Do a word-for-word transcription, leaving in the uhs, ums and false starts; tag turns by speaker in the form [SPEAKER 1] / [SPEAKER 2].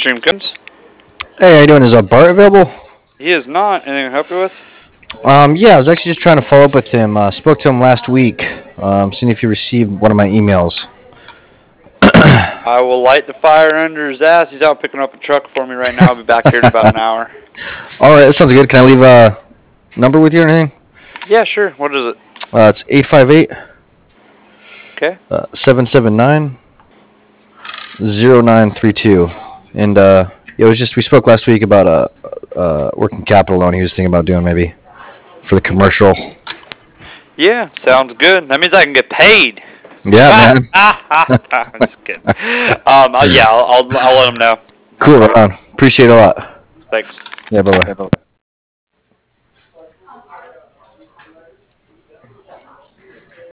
[SPEAKER 1] Extreme Guns.
[SPEAKER 2] Hey, how you doing? Is uh, Bart available?
[SPEAKER 1] He is not. Anything I can help you with?
[SPEAKER 2] Um, yeah, I was actually just trying to follow up with him. Uh, spoke to him last week, um, seeing if he received one of my emails.
[SPEAKER 1] I will light the fire under his ass. He's out picking up a truck for me right now. I'll be back here in about an hour.
[SPEAKER 2] All right, that sounds good. Can I leave a number with you or anything?
[SPEAKER 1] Yeah, sure. What is it?
[SPEAKER 2] Uh, it's eight five eight,
[SPEAKER 1] Okay.
[SPEAKER 2] seven seven nine, zero nine three two. And uh, it was just, we spoke last week about a, a working capital loan he was thinking about doing maybe for the commercial.
[SPEAKER 1] Yeah, sounds good. That means I can get paid.
[SPEAKER 2] Yeah, man.
[SPEAKER 1] I'm just kidding. Um, uh, yeah, I'll, I'll, I'll let him know.
[SPEAKER 2] Cool, right on. Appreciate it a lot.
[SPEAKER 1] Thanks.
[SPEAKER 2] Yeah, bye-bye.